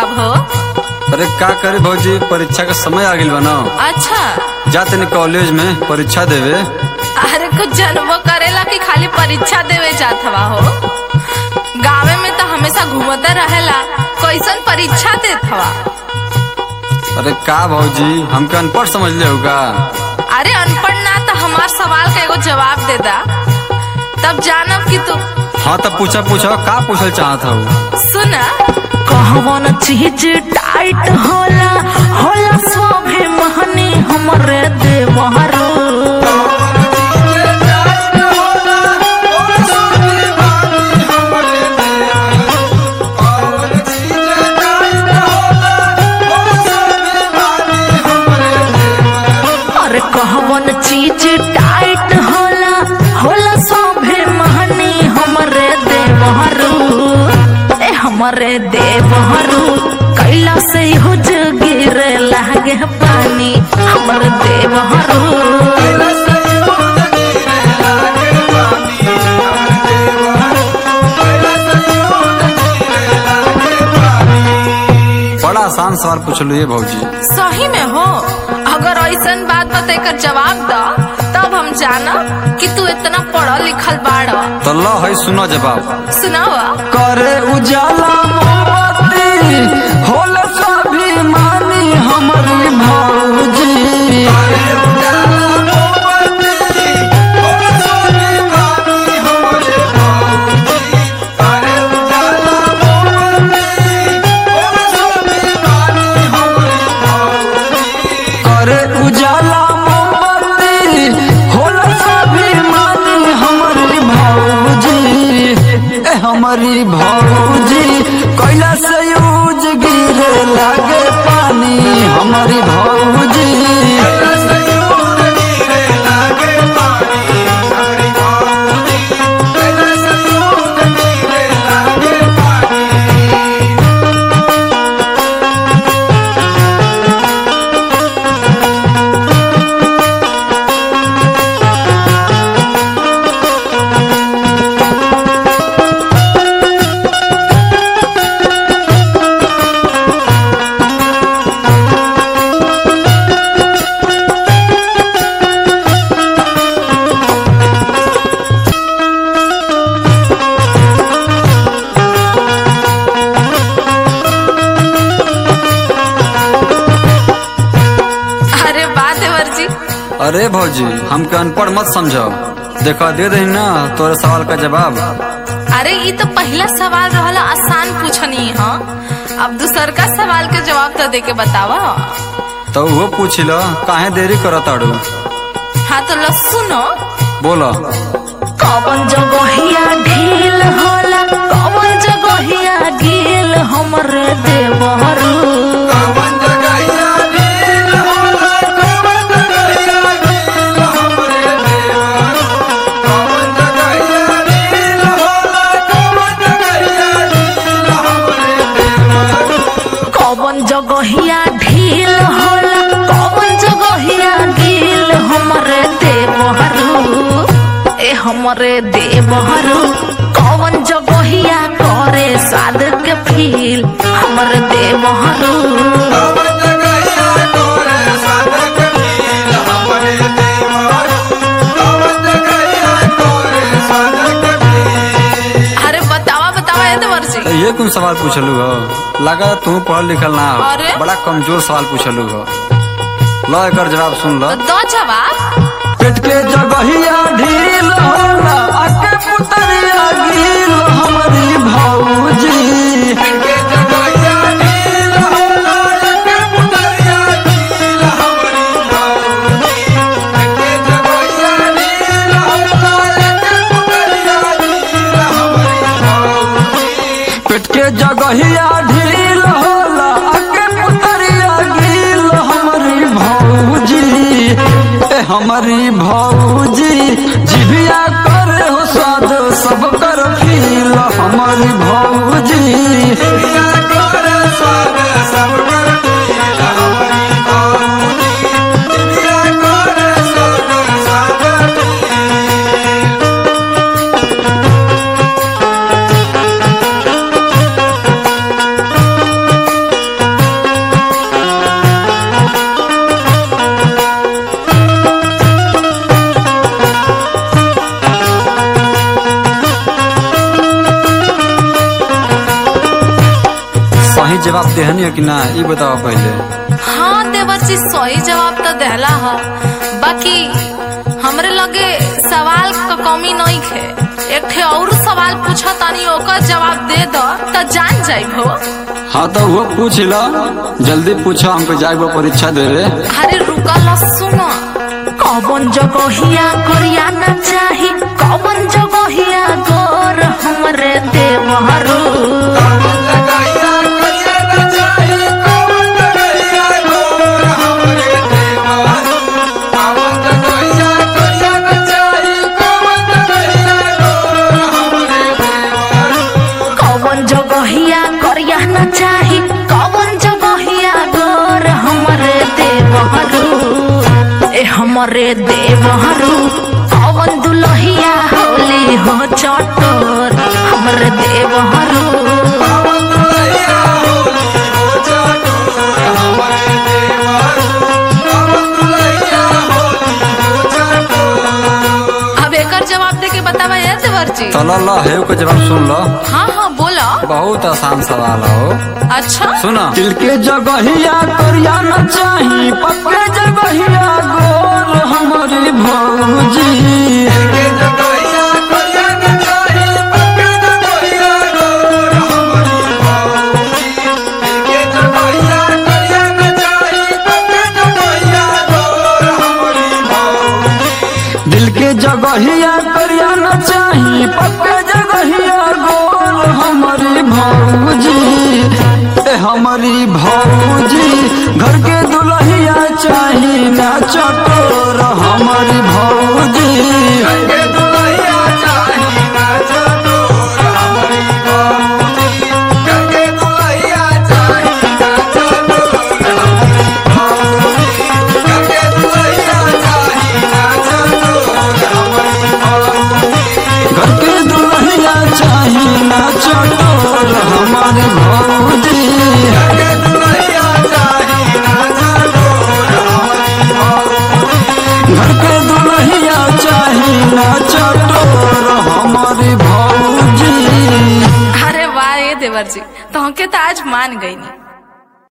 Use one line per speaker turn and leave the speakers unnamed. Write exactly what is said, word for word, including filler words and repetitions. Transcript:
जवाब हो।
अरे का करे भौजी, परीक्षा का समय आ गइल बा ना।
अच्छा
जा तनी कॉलेज में परीक्षा देवे।
अरे कुछ जनबो करेला कि खाली परीक्षा देवे जात हवा हो। गाँव में तो हमेशा घूमते रहेला, कैसन परीक्षा देत हवा।
अरे का भौजी, हमके अनपढ़ समझ ले होगा।
अरे अनपढ़ ना तो हमार सवाल का एगो जवाब दे दा, तब जानब कि तू।
हाँ तब पूछा पूछा का पूछल चाहत हो।
सुना
कहवन चीज टाइट होला होला स्वाभि महनी हमरे देवहरो। अरे कहवन चीज टाइट होला होला स्वाभि महनी हमरे देवहरो। हमरे देवहरू कैला से हुज गिरे लागे पानी। हमरे देवहरू
बड़ा आसान सवाल पूछलू ये भौजी।
सही में हो। अगर ऐसन बात बता कर जवाब दा, तब हम जाना कि तू इतना पढ़ा लिखल बाड़ा।
तो लो है सुनो जवाब।
सुनावा।
करे उजाला मोमबत्ती होला स्वाभिमानी हमरी भौजी। करे उजाला मोमबत्ती होला स्वाभिमानी हमरी भौजी। ए हमारी भौजी कैला से यूज गिरे लागे पानी। हमारी भौजी अरे भौजी हमके अनपढ़ मत समझो। देखो दे दे ना तोरे सवाल का जवाब।
अरे ये तो पहला सवाल रहला, आसान पूछनी है। अब दूसर का सवाल के जवाब तो दे के बतावा।
तो वो पूछ लो, काहे देरी करत आड़ू।
हाँ तो लो सुनो।
बोलो।
कवन जगहिया ढील होला कवन जगहिया ढील हमरे देवहरू। जगहिया ढील होला कवन जगहिया ढील हमरे देवहरू। ए हमरे देवहरू कवन जगहिया करे स्वाद के फील। हमरे देवहरू
ये कौन सवाल पूछलू हो। लगा तू पढ़ल लिखल ना हो, बड़ा कमजोर सवाल पूछलू हो। लो एकर जवाब सुन लो।
दो जवाब।
पेट के जगहिया ढील होला आके पुतरिया गिल हमरी भौजी। जगहिया ढील होला आके पुतरिया गिल हमरी भौजी। ए हमारी भौजी जिभिया करे हो स्वाद सब कर फील। हमारी भौजी जवाब देहनी है कि ना ये बताओ पहले।
हाँ देवर जी सही जवाब तो देहला है, बाकी हमरे लगे सवाल का कमी नहीं है। एक ठे और सवाल पूछा तानी ओकर जवाब दे दो तो जान जाइबो।
हाँ तो वो पूछ लो, जल्दी पूछो, हमको जाइबो परीक्षा दे रे।
अरे रुका लो सुनो।
कौन जगहिया करिया न चाही, कौन जगहिया गोर हमरे देवहरू। कौन जगहिया करिया न चाही, कौन जगहिया गोर हमरे देवहरू। ए हमरे देवहरू कौन दुलहिया होली हो चटोर हमरे देवहरू।
अब एकर जवाब दे के बतावा यार देवर जी।
चलो लो है को जवाब सुन लो।
हाँ हाँ बोलो।
बहुत आसान सवाल हो।
अच्छा
सुनो। दिल के जगहिया करिया न चाही, पक्के जगहिया गोर हमारी भौजी। दिल के जगहिया करिया न चाही, पक्के जगहिया गोर हमारी भौजी। ए हमारी भौजी घर के दुल्हिया चाही ना चटोर हमारी भौजी।
अरे वाह ये देवर जी, तो के तो आज मान गई।